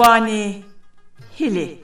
ځواني هیلې.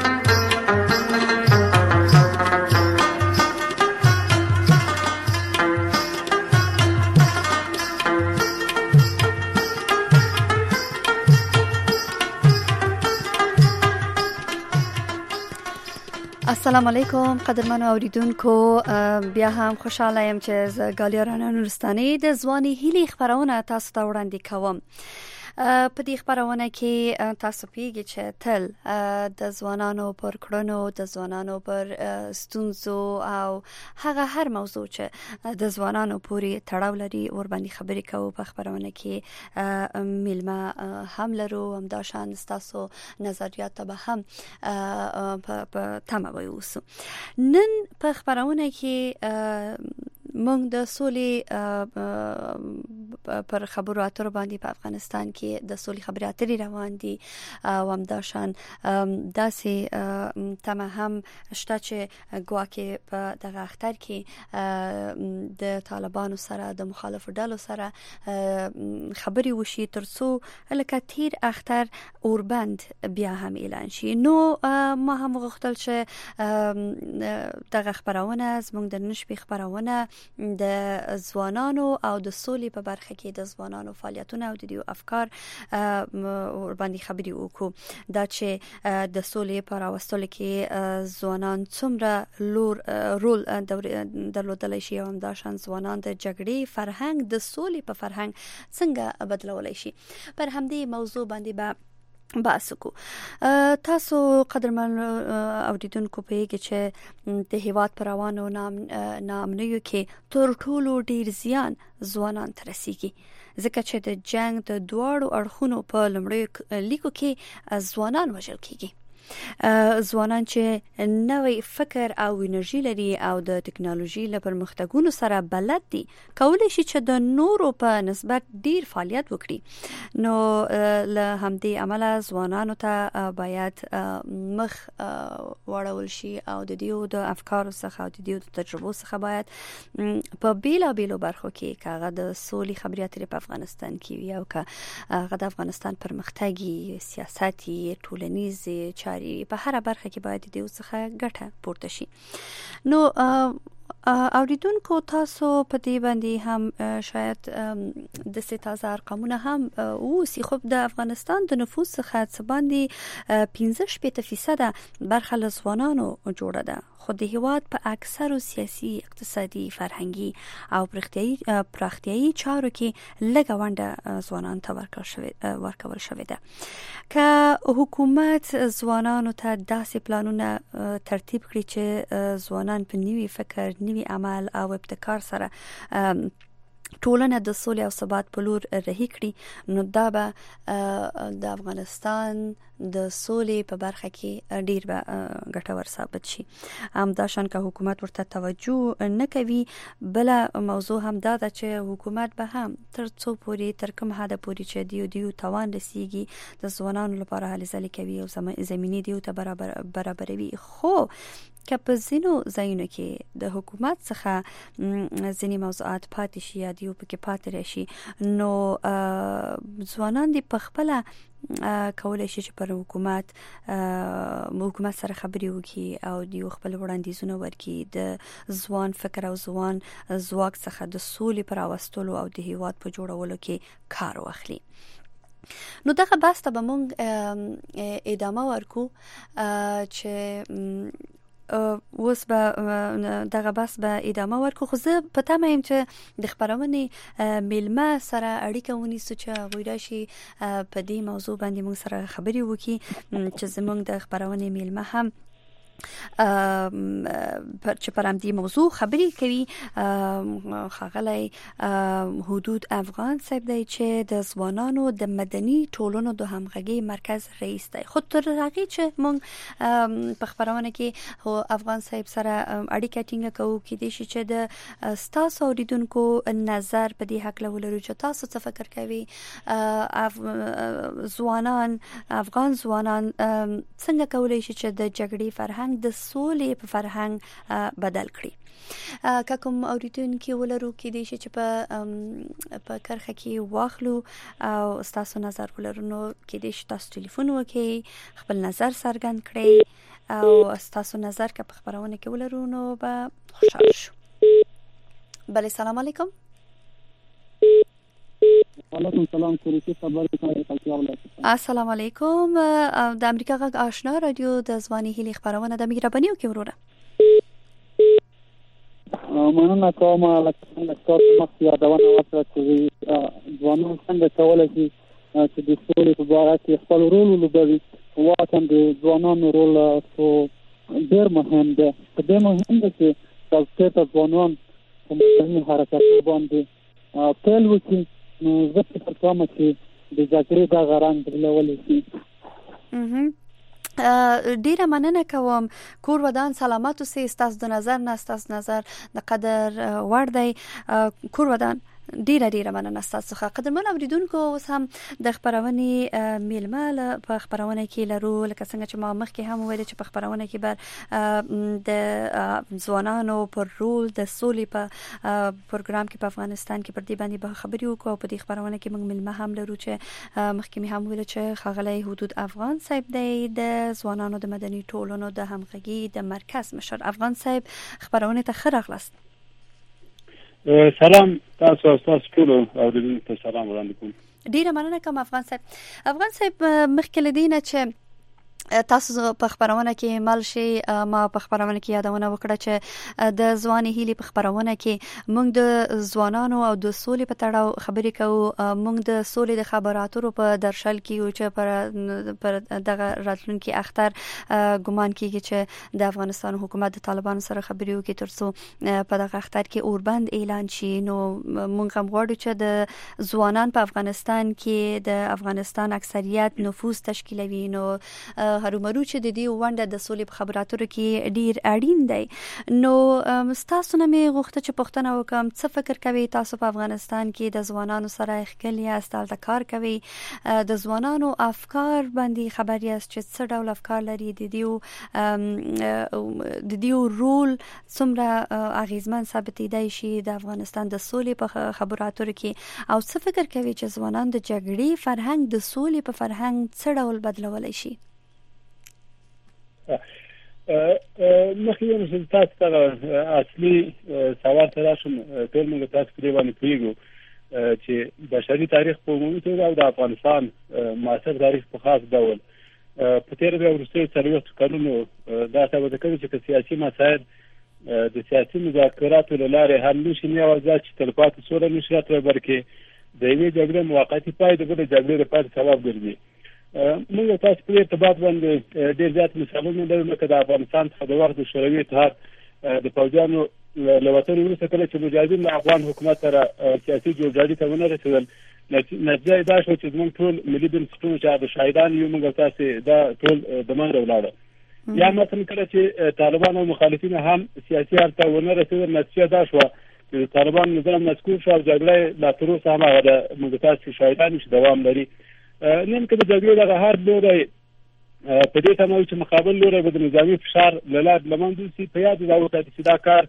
السلام علیکم قدرمنو اوریدونکو، بیا هم خوشاله یم چې ز ګالیا رڼا نورستاني د ځواني هیلې خبرونه تاسو ته وړاندې کوم. په دې خبرونه کې تاسو پیږي چې تل د ځوانانو پر کړنو، د ځوانانو پر ستونزو او هر موضوع چې د ځوانانو پورې تړاو لري ور باندې خبرې کوو. په خبرونه کې میلمه هم لرو، هم دا شان تاسو نظریات به هم په تمه وایوسو. نن په خبرونه کې موږ د سولې پر خبرو اترو باندې په افغانستان کې د سولې خبرې اترې روان دي او هم دا شان داسې تمه هم شته چې ګواکې په دغه اختر کې د طالبانو سره د مخالفو ډلو سره خبرې وشي ترڅو لکه تیر اختر اوربند بیا هم اعلان شي. نو ما هم غوښتل چې دغه خبرونه زموږ د نن شپې خبرونه د ځوانانو او د سولې په برخه کې د ځوانانو فعالیتونه او د دې افکار ور باندې خبرې وکړو. دا چې د سولې په راوستلو کې ځوانان څومره رول درلودلی شي او هم دا شان ځوانان د جګړې فرهنګ د سولې په فرهنګ څنګه بدلولی شي. پر همدې موضوع باندې به بحث کو. تاسو قدرمن اوریدونکو پیږي چې د هیواد پر روانو نامنیو کې تر ټولو ډیر زیان ځوانان ترسيږي، ځکه چې د جنگ د دواړو اړخونو په لمړیو لیکو کې ځوانان وژل کیږي. ځوانان چې نوې فکر او انرژي لري او د ټکنالوژي له پرمختګونو سره بلد دي، کولای شي چې د نورو په نسبت ډیر فعالیت وکړي. نو له همدې عمله ځوانانو ته باید مخ وړول شي او د دې د افکارو څخه او د دې د تجربو څخه باید په بیلابیلو برخو کې کاغه د سولې خبرې اترې په افغانستان کې وي او کاغه د افغانستان پرمختګي سیاسي ټولنیزي په هر برخه کې باید د یو څخه ګټه پورته شي. نو اوریدونکو تاسو په دې باندې هم شاید د ستازه ارقامونه هم اوسي. خو د افغانستان د نفوس څخه څه باندې 15% برخه له ځوانانو جوړه ده، خو د هیواد په اکثرو سیاسي، اقتصادي، فرهنګي او پراختیایي چارو کې لږه ونډه ځوانانو ته ورکول شوې ده. که حکومت ځوانانو ته داسې پلانونه ترتیب کړي چې ځوانان په نوي فکر، نوي عمل او ابتکار سره ټولنه د سولې او ثبات په لور رهي کړي، نو دا به د افغانستان د سولې په برخه کې ډیر به ګټور ثابت شي. همدا شان که حکومت ورته توجه نه کوي، بل موضوع هم دا ده چې حکومت به هم تر څو پورې تر کوم حد پورې چې دیو توان رسیږي د ځوانانو لپاره هلې ځلې کوي او زمینی دیو ته برابروي. خو که په ځینو ځایونو کې د حکومت څخه ځینې موضوعات پاتې شي یا دیو پکې پاتې راشي، نو ځوانان دي په خپله کولای شي چې پر حکومت سره خبرې وکړي او دیو خپل وړاندیزونه ورکړي د ځوان فکر او ځوان ځواک څخه د سولې پر راوستلو او د هیواد په جوړولو کې کار واخلي. نو دغه بحث ته به موږ ادامه ورکو چې اوس به دغه بحث به ادامه ورکو. خو زه په تمه یم چې د خبرونې میلمه سره اړیکه ونیسو چې هغوی راشي په دې موضوع باندې موږ سره خبرې وکړي چې زموږ د خبرونې میلمه هم چې پر همدې موضوع خبرې کوي. ښاغلی حدود افغان صاحب دی چې د ځوانانو د مدني ټولنو د همغږۍ مرکز رئیس دی. خو تر هغې چې موږ په خبرونه کې افغان صاحب سره اړیکه ټینګه کوو، کېدای شي چې د ستاسو اوریدونکو نظر په دې هکله ولرو چې تاسو څه فکر کوي، افغان ځوانان څنګه کولی شي چې د جګړې فرهنګ فرهنګ د سولې په فرهنګ بدل کړي. که کوم اوریدونکي ولرو کې دي چې په کرخه کې واخلو او تاسو نظر ولرو نو کې دي چې تاسو ټلیفون وکړئ، خپل نظر څرګند کړئ او تاسو نظر که په خبرونه کې ولرو نو به خوشحال شو. بله سلام علیکم. وعلیکم السلام. السلام علیکم. د امریکا غږ آشنا رادیو د ځواني هیلې خبرونه د مهرباني وکړئ وروره. مننه کوم لکه تاسو مخکې یادونه وکړه چې ځوانان څنګه کولی شي چې د سولې په باره کې خپل رول ولوبوي. واقعا د ځوانانو رول ډېر مهم دی. ډېر مهم دی چې تاسو ته ځوانان په مدني حرکتونو باندې پیل وکړي. نو زه فکر کوم چې د جګړې دغه رنګ بدلولی شي. ډیره مننه کوم. کور ودان سلامت اوسئ. ستاسو د نظر نه ستاسو نظر د قدر وړ دی. کور ودان ډیره مننه ستاسو څخه. قدرمن اوریدونکو اوس هم د خبرونې میلمه په خبرونه کې لرو، لکه څنګه چې ما مخکې هم وویل چې په خبرونه کې بر د ځوانانو پر رول د سولې په پروګرام کې په افغانستان کې پر دې باندې به خبرې وکړو. په دې خبرونه کې موږ میلمه هم لرو چې مخکې مې هم ویل چې ښاغلی حدود افغان صاحب دی، د ځوانانو د مدني ټولنو د همغږي د مرکز مشر. افغان صاحب خبرونه ته ښه راغلاست. سلام تاسو ټول اوریدونکو ته سلام وړاندې کوم. ډیره مننه کوم افغان صاحب. افغان صاحب مخکې له دې نه چې تاسو په خبرونه کې مل شي، ما په خبرونه کې یادونه وکړه چې د ځواني هیلې په خبرونه کې موږ د ځوانانو او د سولې په تړاو خبرې کوو. موږ د سولې د خبراتو په درشل کې یو چې پر دغه راتلونکي اختر ګمان کیږي چې د افغانستان حکومت د طالبانو سره خبرې وکړي ترڅو په دغه اختر کې اوربند اعلان شي. نو موږ هم غواړو چې د ځوانان په افغانستان کې د افغانستان اکثریت نفوذ تشکیلوي. نو هرومرو چې د دې ونده د سولې په خبراتو کې ډیر اړین دی. نو تاسو نه مې غوښته چې پوښتنه وکم، څه فکر کوي تاسو په افغانستان کې د ځوانانو سره ښکلی یاست، هلته کار کوي، د ځوانانو افکار باندې خبر یاست چې څه ډول افکار لري، د دې رول څومره اغیزمن ثابتېدای شي د افغانستان د سولې په خبراتو کې، او څه فکر کوي چې ځوانان د جګړې فرهنګ د سولې په فرهنګ څه ډول بدلولی شي؟ مخکې چې تاسو ته اصلي سوال ته راشم، ټول موږ تاسو پرې باندې پوهیږو چې بشري تاریخ په عمومي توګه او د افغانستان معاصر تاریخ په خاص ډول په تېرو بیا وروستیو څلوېښتو کلونو دا ثابته کوي چې که سیاسي مسایل د سیاسي مذاکراتو له لارې حل نه شي، نه یوازې چې تلپاتې سوله نه شي راتللی، بلکې د یوې جګړې موقتي پای د بلې جګړې د پاتې سبب ګرځي. موږ تاسو په ارتباط باندې ډېر زیات مثالونه لرو، لکه د افغانستان څخه د وخت د شوروي اتحاد د پوځیانو له وتلو وروسته کله چې مجاهدین له افغان حکومت سره سیاسي جوړجاړي ته ونه رسېدل، نتیجه یې دا شوه چې زموږ ټول ملي بنسټونه چې د شاهدان یو موږ تاسې دا ټول د منځه ولاړه. یا مثلا کله چې طالبان او مخالفین هم سیاسي حل ته ونه رسېدل، نتیجه دا شوه چې د طالبان نظام مسکوب شو او جګړه لا تر اوسه هم هغه د موږ تاسې شاهدان چې دوام لري. نن که د جګړې دغه هر لوری په دې تمه چې مقابل لوری به د نظامي فشار له لارې له منځه وځي، په یاد دا وساتي چې دا کار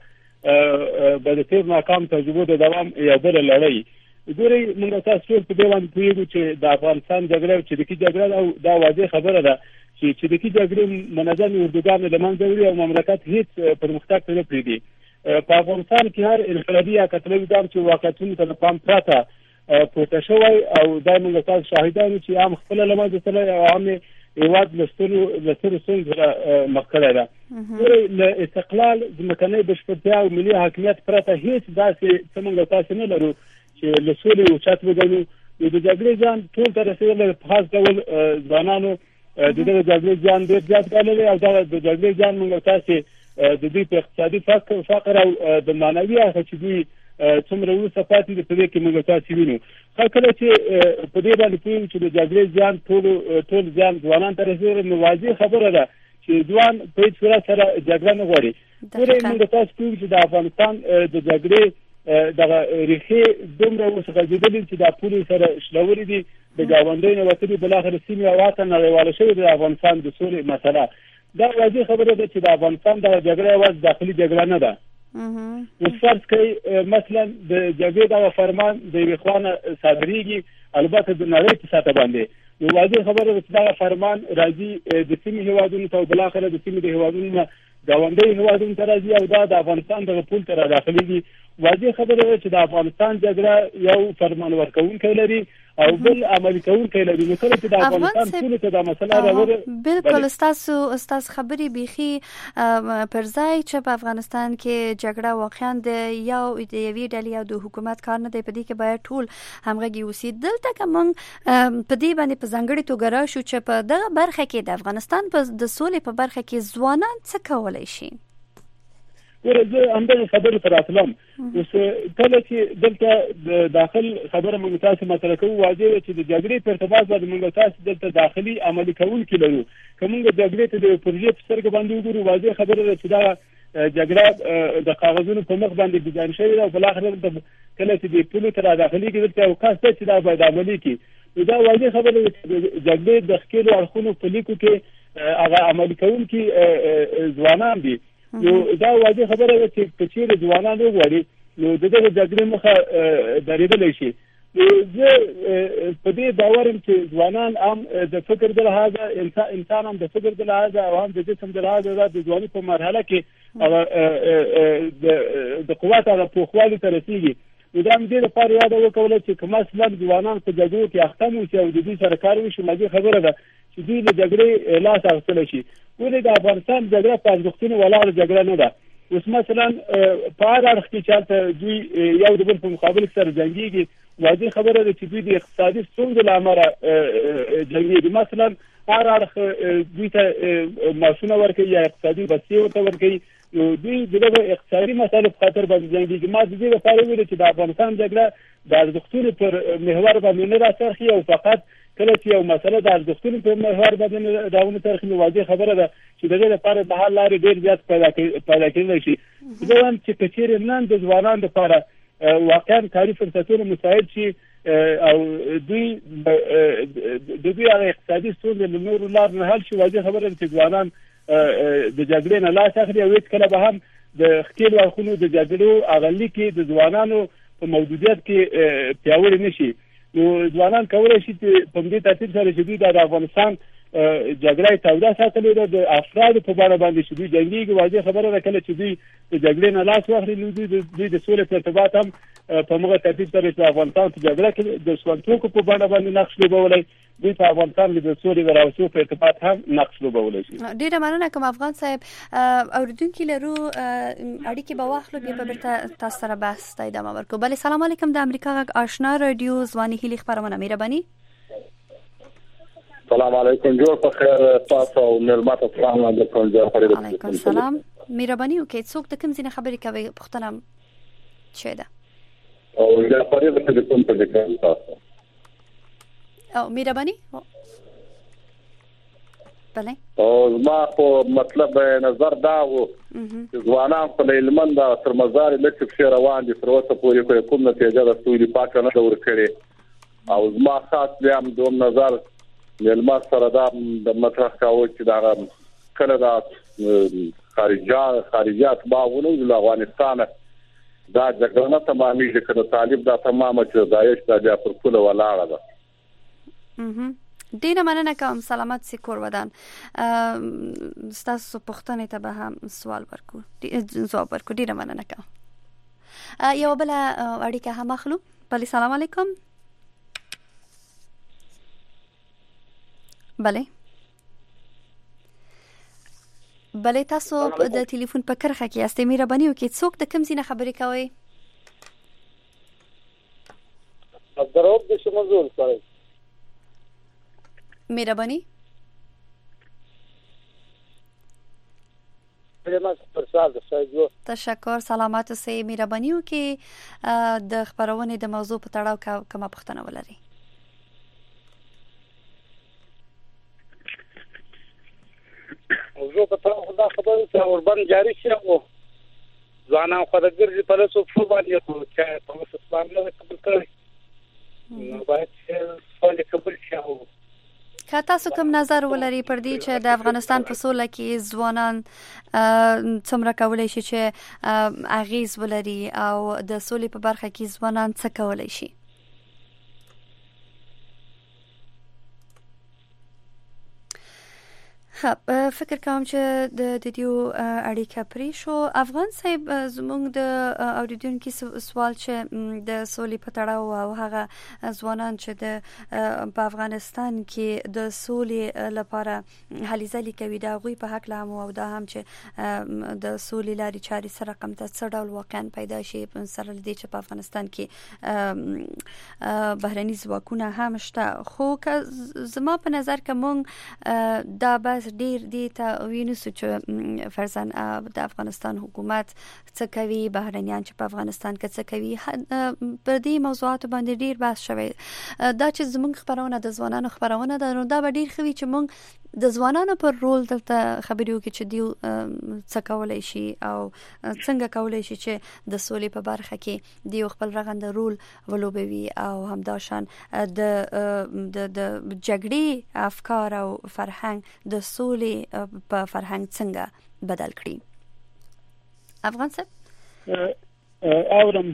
به د تېر ناکام تجربو د دوام یوه بله لړۍ. ګورئ موږ تاسو ټول په دې باندې پوهېږو چې د افغانستان جګړه او چریکي جګړه او دا واضح خبره ده چې چریکي جګړې منظم اردوګانې له منځه وړي او مملکت هېڅ پرمختګ ته نه پرېږدي. په افغانستان کې هر انقلابي یا قتلوي ګام چې واقعیتونو ته د پام پرته پورته شوی او دا موږ تاسو شاهدان چې هم خپله له منځه تللی او هم هېواد له سترو ستونزو سره مخ کړی ده. له استقلال ځمکنۍ بشپړتیا او ملي حاکمیت پرته هېڅ داسې څه موږ تاسې نه لرو چې له سولې اوچت وګڼو. نو د جګړې زیان ټول ته رسېدلی په خاص ډول ځوانانو د دغه جګړې زیان ډېر زیات ګاللی او دغه د جګړې زیان موږ تاسې د دوی په اقتصادي فقر او د معنوي اړخه چې دوی څومره وروسته پاتې دي په دې کې موږ تاسې وینو. کله چې په دې باندې پوهېږو چې د جګړې زیان ټول زیان ځوانانو ته رسېدلی، نو واضح خبره ده چې ځوان په هېڅ صورت سره جګړه نه غواړي. ګورئ موږ تاسو پوهېږو چې د افغانستان د جګړې دغه ریښې دومره اوس غځېدلي چې دا پولې سره شلولې دي، د ګاونډیو نه وتلي، بالاخره سیمې او واټن نړیواله شوې د افغانستان د سولې مسله. دا واضح خبره ده چې د افغانستان د جګړه یوازې داخلي جګړه نه ده. اوس فرض کړئ مثلا د جګړې دا فرمان د یوې خوا صادریږي، البته د نړۍ په سطح باندې، نو واضح خبره ده چې دا فرمان راځي د سیمې هیوادونو ته او بالاخره د سیمې د هیوادونو نه ګاونډي هیوادونو ته راځي او دا د افغانستان د پول ته راځي. واضح خبره ده چې د افغانستان جګړه یو فرمان ورکوونکی لري او بل عملي کوونکی لري. نو کله چې د افغانستان ټول ته دا مسله راوړي، بالکل استاد خبري بيخي پر ځای چې په افغانستان کې جګړه واقعا د یوې ډلې او د حکومت کار نه دی، په دې کې باید ټول همغږي اوسي. دلته کوم په دې باندې په ځانګړي توګه راشو چې په دغه برخه کې د افغانستان د سولې په برخه کې ځوانان څه کولای شي. ورته همدغه خبره تر اتلم. اوس کله چې دلته د داخل خبره موږ تاسو مطرح کوو، واضح چې د جګړې په ارتباط باندې موږ تاسو دلته داخلي عملي کوونکي لرو. کومه جګړې ته د پروژې په سترګې باندې وګورو، واضح خبره ده چې دا جګړه د کاغذونو په مخ باندې ډیزاین شوې ده او بالاخره کله چې د پولو تر داخلي کې دلته یو کس ته چې دا باید عملي کړي، نو دا واضح خبره ده چې د جګړې د ښکېلو اړخونو په لیکو کې هغه عملي کوونکي ځوانان دي. نو دا واضح خبره ده چې په چیرې ځوانان وغواړي نو دغه جګړې مخه درېدلی شي. زه په دې باور یم چې ځوانان هم د فکر د لحاظه انسان هم د فکر د لحاظه او هم د جسم د لحاظه د ځواني په مرحله کې د قوت او پوخوالي ته رسېږي. نو دا هم دې لپاره یاد وکړله چې که مثلا ځوانان په جګړو کې اخته وشي او د دوی سره کار وشي، واضح خبره ده چې دوی له جګړې لاس اخیستلی شي. ولې د افغانستان جګړه په ارزښتونو ولاړه جګړه نه ده. اوس مثلا په هر اړخ کې چې هلته دوی یو د بل په مقابل سره جنګېږي، واضح خبره ده چې دوی د اقتصادي ستونزو له امله جنګېږي. مثلا هر اړخ دوی ته معاشونه ورکوي یا اقتصادي بستې ورته ورکوي، نو دوی دغه اقتصادي مسایلو په خاطر باندې جنګېږي. ما د دې لپاره ویلي چې د افغانستان جګړه د ارزښتونو پر محور باندې نه راڅرخي او فقط کله چې یو مسله د ارزښتونو په محور باندې راونه څرخي، نو واضح خبره ده چې دغه لپاره د حل لارې ډېر زیات پیدا کېدلی شي. زه وایم چې که چېرې نن د ځوانانو لپاره واقعا کاري فرصتونه مساعد شي او دوی د دوی هغه اقتصادي ستونزې له نورو لارو نه حل شي، واضح خبره ده چې ځوانان د جګړې نه لاس اخلي او هېڅکله به هم د ښکېلو اړخونو د جګړو هغه لیکې د ځوانانو په موجودیت کې پیاوړي نه شي. نو ځوانان کولی شي چې په همدې ترتیب سره چې دوی د افغانستان جګړه یې توده ساتلې ده، د افرادو په باره باندې چې دوی جنګېږي، واضح خبره ده کله چې دوی د جګړې نه لاس واخلي نو دوی د سولې په ارتباط هم په همغه ترتیب سره چې افغانستان په جګړه کې د سونتوکو په بڼه باندې نقش لوبولی، دوی په افغانستان کې د سولې د راوستو په ارتباط هم نقش لوبولی شي. ډېره مننه کوم افغان صاحب. اورېدونکي لرو، اړیکې به واخلو، بیا به بیرته تاسو سره بحث ته ادامه ورکړو. بله، سلام علیکم. د امریکا غږ آشنا رادیو ځواني هیلې خپرونه، مهرباني. سلام علیکم، جوړ په خیر تاسو او ملمات السلام علیکم. علیکم السلام. مهرباني وکړئ، څوک د کوم ځای خبرې کوي؟ پوښتنه څه ده؟ او دا خبره د کوم په ځای تاسو او مهرباني. بله، او ما په مطلب نظر دا و چې ځوانان په علمند تر مزار لکه په روان دي تر اوسه پورې کوم نتیجه د سولې پاکه نه ورکړي. او ما خاص بیا دوم نظر ملما سره دا د مطرح کاوه چې دا کله دا خارجيات باغونه د افغانستان دا جګړه نه تمامېږي، کله طالب دا تمامه چې داعش دا بیا پر کوله ولاړه ده. ډیره مننه کوم. سلامت سي کور ودان. تاسو پوښتنې ته به هم سوال ورکو، جواب ورکو. ډیره مننه کوم. یو بل اړیکه هم اخلو. بله، سلام علیکم. بله تاسو د ټلیفون په کرخه کې یاست. مهرباني وکړئ، څوک د کوم ځای نه خبرې کوئ؟ دروب د شمزور صاحب. مهرباني. تشکر. سلامات اوسئ. مهرباني وکړئ د خبرونې د موضوع په تړاو کومه پوښتنه ولرئ؟ موضوع په تړاو دا خبره چې اوربند جاری شي او ځوانان خو د ګرځي په لاسو په باندې چې په اسلام نه قبول کړي، نو باید چې سوال قبول شي او که تاسو کوم نظر ولري پر دې چې د افغانستان په سوله کې ځوانان څومره کولی شي چې اغیز ولري او د سولې په برخه کې ځوانان څه کولی شي؟ فکر کوم چې د دې اړیکه پرې شو. افغان صاحب زموږ د اوریدونکو سوال چې د سولې په تړاو او هغه ځوانان چې په افغانستان کې د سولې لپاره هلې ځلې کوي د هغوی په حق له او دا هم چې د سولې لارې چارې سره رقم ته څه ډول واقعا پیدا شي سره له دې چې په افغانستان کې بهرني ځواکونه هم شته. خو زما په نظر کې موږ دا بس ډیر دي ته وینسو چې فرضاً د افغانستان حکومت څه کوي، بهرنیان چې په افغانستان کې څه کوي، پر دې موضوعات باندې ډیر بحث شوی. دا چې زموږ خبرونه د ځوانانو خبرونه ده، نو دا به ډیر خوي چې موږ د ځوانانو پر رول دلته خبرې وکړو چې دوی څه کولی شي او څنګه کولی شي چې د سولې په برخه کې دوی خپل رغنده رول ولوبوي او همداشان د جګړې افکار او فرهنګ د سولې په فرهنګ څنګه بدل کړي. افغان صاحب اورم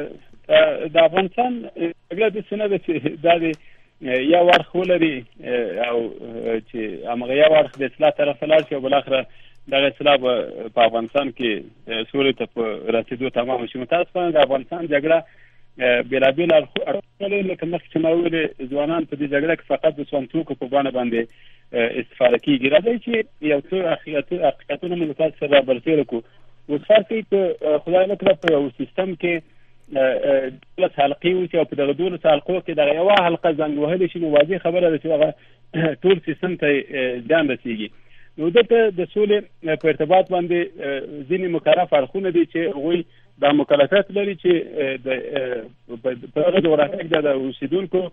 د افغانستان اګه د سنه د دادي یا ورخ ولري او چې هغه یا ورخ د اصلاح طرف لاړ شي او بل اخره د اصلاح په افغانستان کې سولې ته په رسیدو تمام شي. متاسفانه د افغانستان جګړه بلابل اړخونه لکه مخکې چې ما ویل ځوانان په دې جګړه کې فقط د سوانتوکو په بڼه باندې استفاده کیږي. راځي چې یو څه حقیقتونه موږ تاسو سره برسېره کوو. اوس فرض کړئ خدای نکړه په یو سیستم کې دولس حلقې وي او په دغه دولس حلقو کې دغه یوه حلقه زنګ وهلی شي، نو واضح خبره ده چې هغه ټول سیستم ته زیان رسېږي. نو دلته د سولې په ارتباط باندې ځینې مکلف اړخونه دي چې هغوی دا مکلفیت لري چې په هغه جغرافیه کې د اوسېدونکو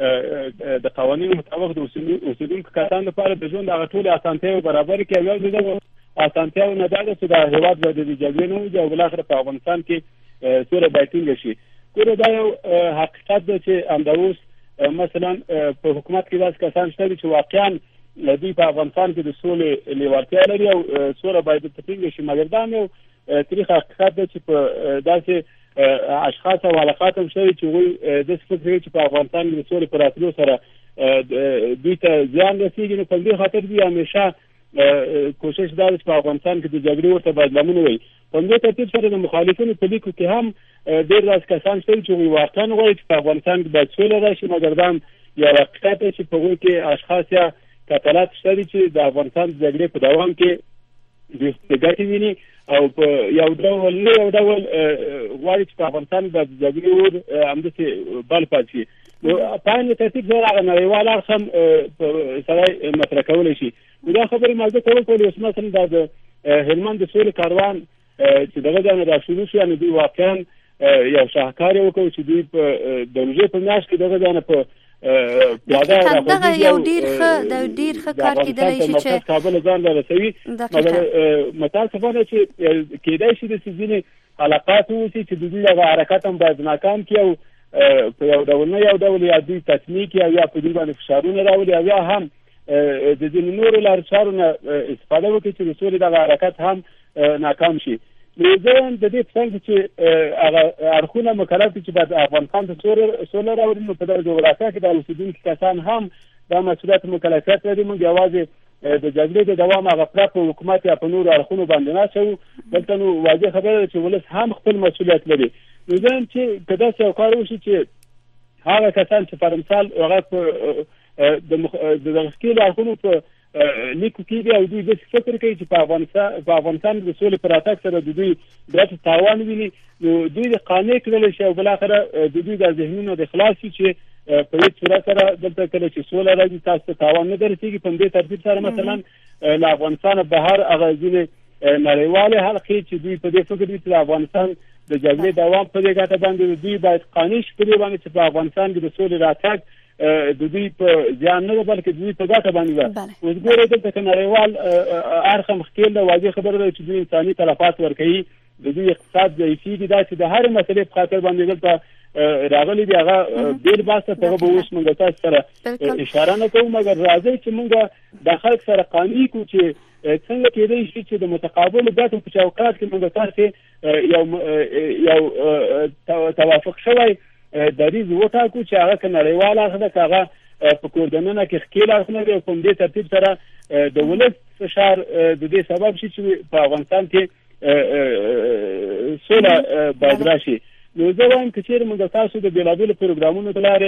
د قوانینو مطابق د اوسېدونکو کسانو لپاره د ژوند هغه ټولې اسانتیاوې برابر کړي. او یو دغه اسانتیاوې نه دا ده چې د هېواد به د جګړې نه وځي او بالاخره په افغانستان کې سوله باید ټینګه شي. ګوره دا یو حقیقت ده چې همدا اوس مثلا په حکومت کې داسې کسان شته چې واقعا دوی په افغانستان کې د سولې لیوالتیا لري او سوله باید ټینګه شي، مګر دا یو تاریخ حقیقت ده چې په داسې اشخاص او علاقات هم شوي چې هغوی داسې فکر کوي چې په افغانستان کې د سولې په راتلو سره دوی ته زیان رسېږي. نو په دې خاطر دوی همیشه کوشش دا چې په افغانستان کې د جګړې ورته باید لمنه وي. په دې ترتیب سره د مخالفینو په لیکو کې هم ډېر داسې کسان شته چې واقعا غواړي چې په افغانستان کې باید سوله راشي، مګر دا یو حقیقت دی چې په هغوی کې اشخاص یا کتلات شته دي چې د افغانستان د جګړې په دوام کې دوی ګټې ویني او په یو ډول غواړي چې په افغانستان د جګړې اور همداسې بل پاتې شي. نو په همدې ترتیب سره هغه نړیوال اړخ هم سړی مطرح کولی شي. دا خبرې موضوع کول کولی اوس مثلا دا د هلمند د سولې کاروان چې دغه ځای نه راشروع شو، یعنې دوی واقعا یو شاهکار یې وکړ چې دوی په د روژې په میاشت کې دغه ځای نه په دغه یو ډیر ښه کار کېدلی شي چې کابل ځان له رسوي. مګر متاسفانه چې کېدای شي د ځینې حلقات واوسي چې د دوی هغه حرکت هم باید ناکام کړي او په یو ډول نه یو ډول یا دوی تصمیه کړي او یا په دوی باندې فشارونه راولي او یا هم د ځینې نورو لارو چارو نه استفاده وکړي چې د سولې دغه حرکت هم ناکام شي. نو زه د دې په څنګ چې هغه اړخونه مکلف دي چې باید افغانستان ته سوله راوړي، نو په دغه جغرافیه کې د اوسېدونکي کسان هم دا مسؤلیت مکلفیت لري. موږ یوازې د جګړې د دوام هغه پوره په حکومت یا په نورو اړخونو باندې نه اچوو، دلته نو واضح خبره ده چې ولس هم خپل مسؤلیت لري. نو زه یم چې که داسې یو کار وشي چې هغه کسان چې پر مثال هغه په د دغه ښکېلو اړخونو په لیکو کېږي او دوی داسې فکر کوي چې په افغانستان د سولې په راتګ سره د دوی ګټې تاوان ویني، نو دوی د قانع کړلی شي او بالاخره د دوی د ذهنونو د خلاص شي چې په هېڅ صورت سره دلته کله چې سوله راځي تاسو ته تاوان نه در رسېږي. په همدې ترتیب سره مثلا له افغانستانه بهر هغه ځینې نړیوالې حلقې چې دوی په دې فکر دي چې د افغانستان د جګړې دوام په دې ګټه باندې دوی باید قانع شي په دې باندې چې په افغانستان کې د سولې راتګ د دوی په زیان نه ده بلکې د دوی په ګټه باندې ده. اوس ګورئ دلته که نړیوال اړخ هم ښکېل ده، واضح خبره ده چې دوی انساني تلفات ورکوي، د دوی اقتصاد ضعیفېږي. دا چې د هرې مسلې په خاطر باندې دلته راغلي دی هغه ډیر باسه ته به اوس موږ تاسو سره اشاره نه کوو مګر راځي چې موږ د خلک سره قانوني کو چې څنګه کېدای شي چې د متقابل ګټو په چوکاټ کې موږ تاسو یو توافق شوی دریز وټاکو چې هغه نړیوال هغه په کوردننه کې خکیل اخنه دی کوم دې ترتیب سره د ولس فشار د دې سبب شي چې په افغانستان کې سوله باید راشي. نو زه وایم چې چیرې موږ تاسو د بیلابیلو پروګرامونو له لارې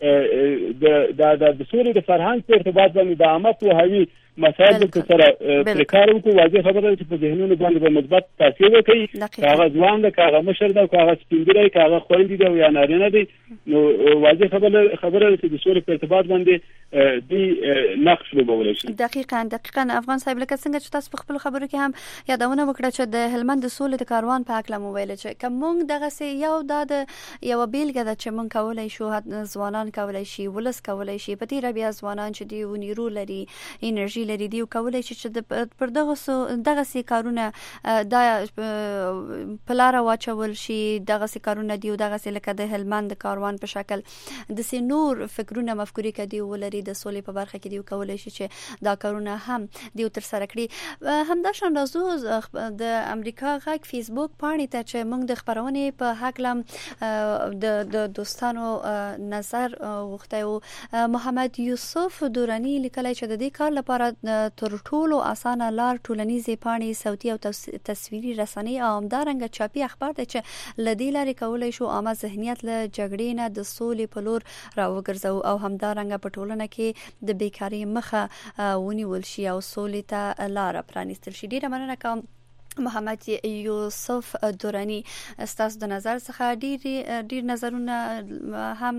د سولې د فرهنګ په ارتباط باندې د عامه پوهاوي مسایل د سره پرکار وکړو. واضح خبره ده چې په ذهنونو باندې به مثبت تاثیر وکړي. هغه ځوان ده، هغه مشر ده، هغه سپینګری، هغه خويندې ده یا نارینه دي. نو واضح خبره ده چې د سولې په ارتباط باندې دی نقش لوبولی شي. دقیقاً افغان صاحب لکه څنګه چې تاسو په خپل خبرو کې هم یادونه وکړه چې د هلمند د سولې د کاروان په اړه مو ویل چې کوم دغه سه یو د یو بیلګه ده چې مونږ کولای شو ځوانان کولای شي ولس کولای شي په دې بیا ځوانان چې دی ونیرو لري انرژي لري دی کولای شي چې پر دغه سه کارونه د پلار واچول شي دغه سه کارونه دی دغه سه لکه د هلمند کاروان په شکل د سنور فکرونه مفکورې کدي ولري د سولې په برخه کې دی کولای شي چې دا کارونه هم دی تر سره کړی. همداشان راځو د امریکا غږ فیسبوک پاڼې ته چې موږ د خبرونه په حق لم د دوستانو نظر وغوښتو. محمد یوسف دورانی لیکلی چې د دې کار لپاره تر ټولو اسانه لار ټولنیزې پاڼې صوتي او تصویري رسنۍ او همدارنګه چاپي اخبار دی چې لدې لارې کولای شو عامه ذهنیت له جګړې نه د سولې په لور راوګرځو او همدارنګه په ټولنه کې د بیکاری مخه ونیول شي او سولې ته لار پرانیستل شي. ډیره مننه کوم محمد یوسف دورانی استاس د نظر څخه ډیر نظرونه هم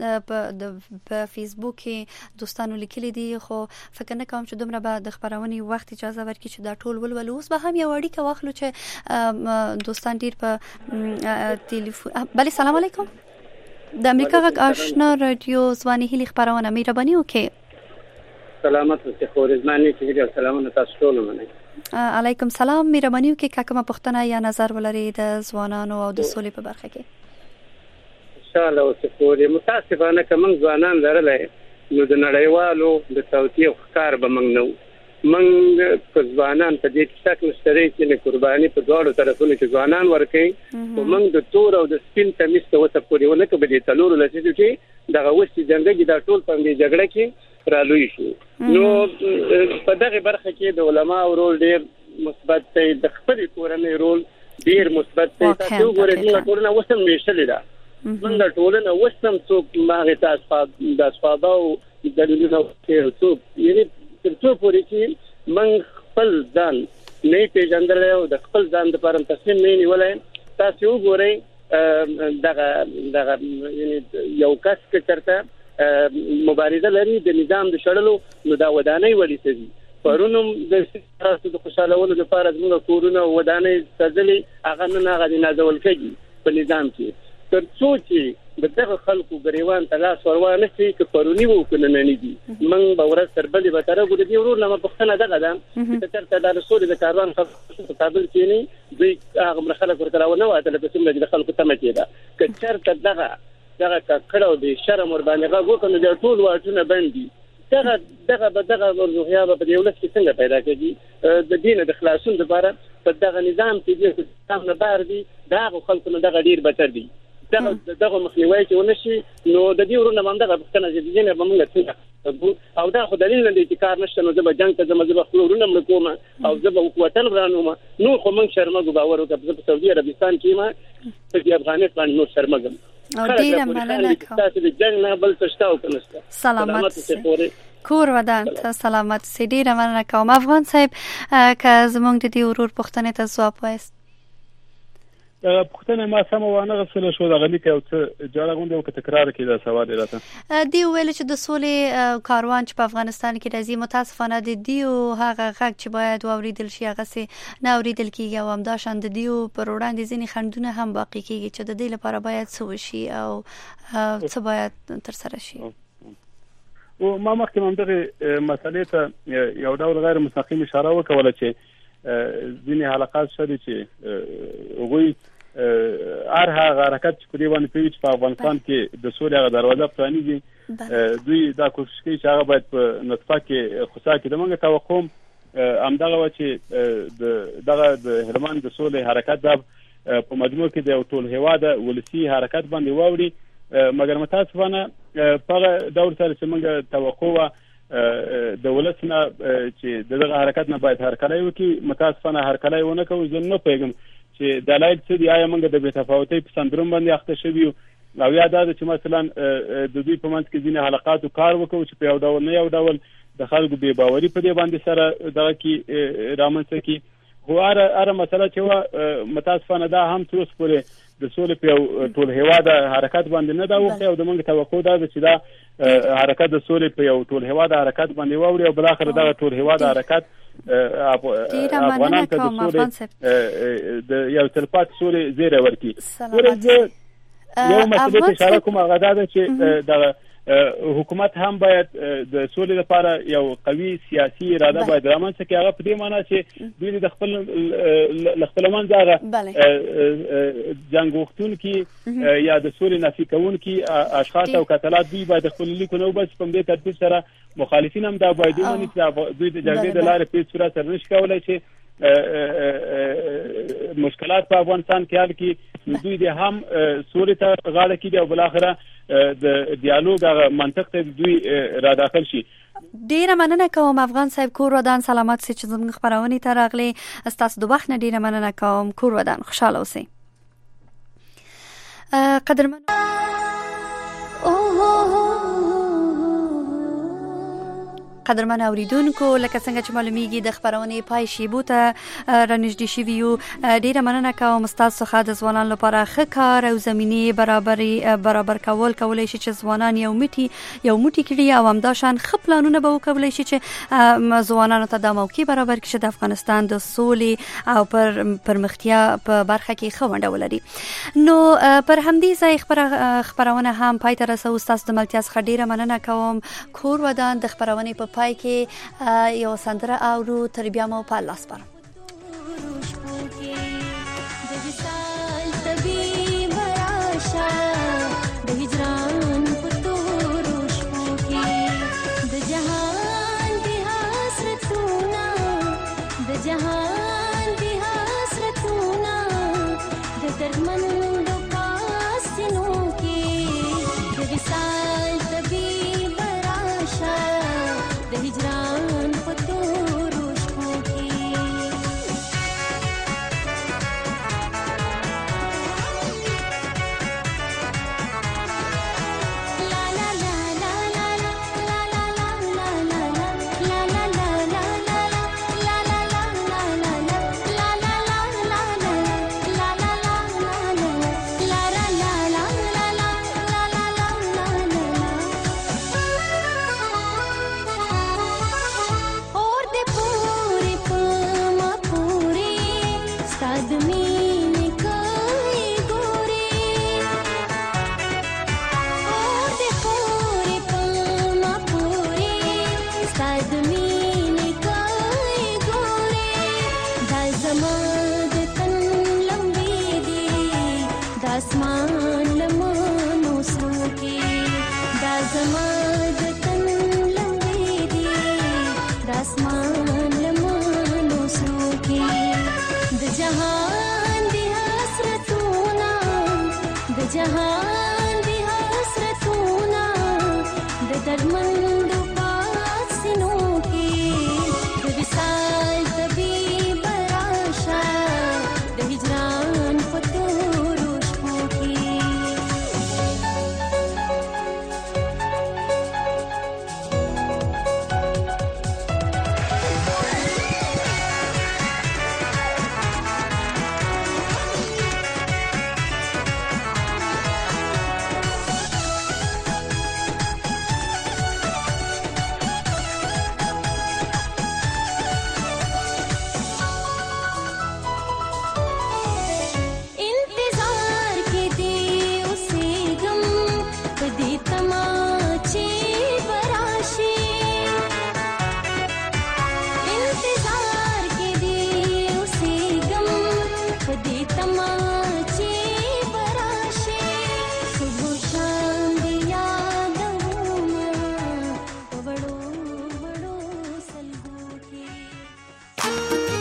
په فیسبوک کې دوستانو لیکلي دي خو فکر نه کوم چې دومره به د خبرونې وخت اجازه ورکړي چې دا ټول ولول. اوس به هم یو اړیکه واخلو چې دوستان ډیر په ټلیفون. بله سلام علیکم. د امریکا غږ آشنا رادیو ځواني هلي خبرونه مهرباني وکړئ. سلامت اوسئ خورزماني چې سلامونه تاسو ټول منئ. علیکم سلام. مهرباني وکړئ که کومه پوښتنه یا نظر ولرئ د ځوانانو او د سولې په برخه کې. ان شاء الله اوسئ خوري متاسفانه کوم ځوانان لرلای نو د نړیوالو د صوتي ښکار به موږ نو موږ ځوانان په دې کې شک نشته چې نه قرباني په دوړو طرفونو کې ځوانان ورکړي او موږ د تور او د سپین تمیز ته وته پورې ولکه به دې تلورو لسې چې دغه وسې جنګي دا ټول په دې جګړه کې رالوي شو. نو په دغه برخه کې د علماء رول ډیر مثبت دی، د خپل کورنۍ رول ډیر مثبت دی. تاسو ګورئ چې ټولنه وسم میشلې ده موږ ټولنه وسم څوک ماغه تاسو د اسفاده او دلیلونه څوک یعنی ترڅو پورې چې موږ خپل ځان نه پیژندل او د خپل ځان لپاره تصمیم نه نیولای. تاسو وګورئ دغه یعنی یو کس کې چرته مبارزه لري د نظام د شړلو نو دا ودانۍ ولې پرونم د سیاسي د خوشالولو لپاره موږ کورونه ودانۍ سازلې هغه نه نازول کېږي په نظام کې ترڅو چې دغه خلکو غریوان تلاش ورونه شي چې پرونی وو کنه نه دي من به ورځ تر بلې به تر غوډي دی ورور لمه پښتنه دغه ده چې تر د رسول د کاروان په قابل کېنی دوی هغه خلک ورته راونه واته په سیمه د خلکو تمه کېده کچر دغه کړهو د شرم ور باندې غو کنه د ټول واټونه باندې دغه ورغیا په دولت کې څنګه پیدا کېږي د دین د خلاصون لپاره په دغه نظام کې د څنګه بار دي دغه خلکو نه دغه ډیر بتر دي دغه مخنیوي چې ونشي نو د دې ورونه باندې غوښتنه چې دینه به موږ څنګه او دا خو دلیل نه دی چې کار نشته نو زه به جنگ ته زما خپل ورونه مړ کوم او زه به وطن ورانوم نو خو موږ شرمګو باور وکړو په سعودي عربستان کې ما په افغانستان نو شرمګم او ډیره مننه کوم تاسو د جنگ نه بل څه شته او کنه سلامت کور ودان ته سلامت سي ډیره مننه کوم افغان صاحب که زمونږ د دې ورور پښتنه ته ځواب وایست پښتنه ما سم وانه غسل شو د غلی کې او څه جوړه غونډه او تکرار کې دا سوال راته دی ویل چې د سولې کاروان چې په افغانستان کې راځي متاسفانه د دیو هغه غږ چې باید واوریدل شي هغه سي نه اوریدل کیږي او هم دا شان د دیو پر وړاندې ځینې خندونه هم باقی کیږي چې د دې لپاره باید څه وشي او څه باید تر سره شي. او ما مخکې هم دغه مسلې ته یو ډول غیر مستقیم اشاره وکوله چې ځینې حلقات شته چې وګوي هر هغه حرکت چې په دې باندې پیوي چې په افغانستان کې د سولې هغه دروازه پرانیږي دوی دا کوشش کوي چې هغه باید په نطفه کې خصا کې د موږ توقع همدغه و چې دغه د هلمند د سولې حرکت د په مجموع کې د ټول هیواد ولسی حرکت باندې واوري مګر متاسفانه په دور سره چې موږ توقع د ولسنه چې دغه حرکت نه باید هرکلی وکړي متاسفانه هرکلی ونه کوي زه نه پوهیږم چې دلایل څه دي آیا موږ د بېتفاوتۍ په سندروم باندې اخته شوي او یا دا چې مثلا د دوی په منځ کې ځینې حلقاتو کار وکړو چې په یو ډول نه یو ډول د خلکو بې باوري په دې باندې سره دغه کې رامنځته کړي خو هره مسله چې وه متاسفانه دا هم تر اوسه پورې د سولې په یو ټول هیواد حرکت باندې نه دا وخت او د موږ توقع دا ده چې دا حرکت د سولې په یو ټول هیواد حرکت باندې واوړي او بلاخره دغه ټول هیواد حرکت افغانان ته د سولې د یو تلپاتې سولې زیری ورکړي. یو مسله ته اشاره کوم هغه دا ده چې د حکومت هم باید د سولې لپاره یو قوي سیاسي اراده باید رامنځته کړي. هغه په دې معنی چې دوی د خپل منځ هغه جنګ غوښتونکي یا د سولې نفي کوونکي اشخاص او کتلات دوی باید خپل لیکونه وباسي په دې ترتیب سره مخالفین هم دا باید ومني چې دوی د جګړې د لارې په صورت سره نشي کولای چې مشکلات په افغانستان کې حل کړي. دوی د هم سولې ته غاړه کړي او بالاخره د ډیالوګ هغه منطق ته دوی را داخل شي. ډیره مننه کوم افغان صاحب کور ودان سلامات سي چې زموږ خبرونه ته راغلي ستاسو د وخت نه ډیره مننه کوم کور ودان خوشاله اوسئ. قدرمن قدرمن اوریدونکو لکه څنګه چې معلومیږي د خبرونه پای شیبو ته رانږدې شوي یو ډیره مننه کوم ستاسو څخه د ځوانانو لپاره ښه کار او زمینې برابر کولای شي چې ځوانان یو موټی کړي او همداشان ښه پلانونه به وکولای شي چې ځوانانو ته د موقع برابر کړي چې د افغانستان د سولې او پرمختیا په برخه کې ښه ونډه ولري. نو پر همدې ځای خبرونه هم پای ته رسو. ستاسو د ملتیا څخه ډیره مننه کوم. کور ودان د خبرونه په پای کې یو سندره اورو تر بیا مو په لاس پاره. जहान दी हसरतूना दर्द मन